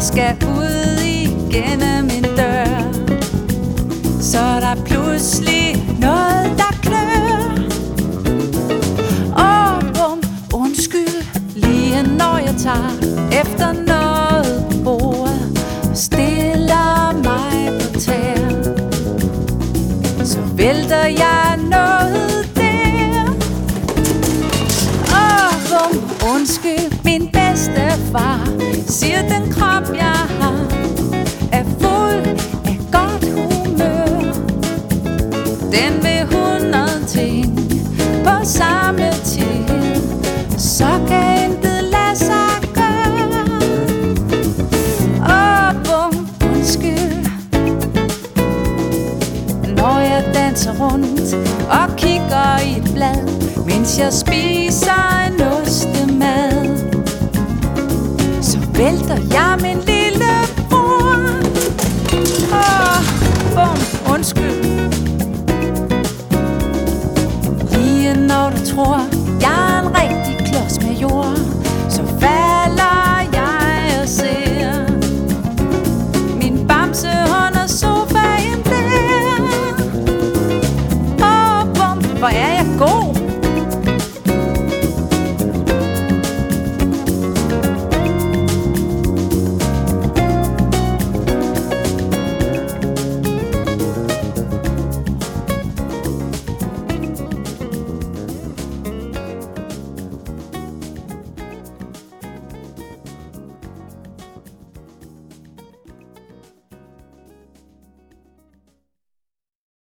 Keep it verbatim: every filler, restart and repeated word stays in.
skal ud igennem en dør, så er der pludselig noget, der klør. Åh, bum, undskyld, lige når jeg tager efter noget på bordet, stiller mig på tæer, så vælter jeg noget der. Åh, bum, undskyld, min bedste far siger, den krop jeg har er fuld af godt humør. Den vil hundrede ting på samme tid, så kan intet lade sig gøre. Åh, bum, undskyld, når jeg danser rundt og kigger i et blad, mens jeg spiser en ostemad, så vælter jeg min lille bror. Åh, bum, undskyld,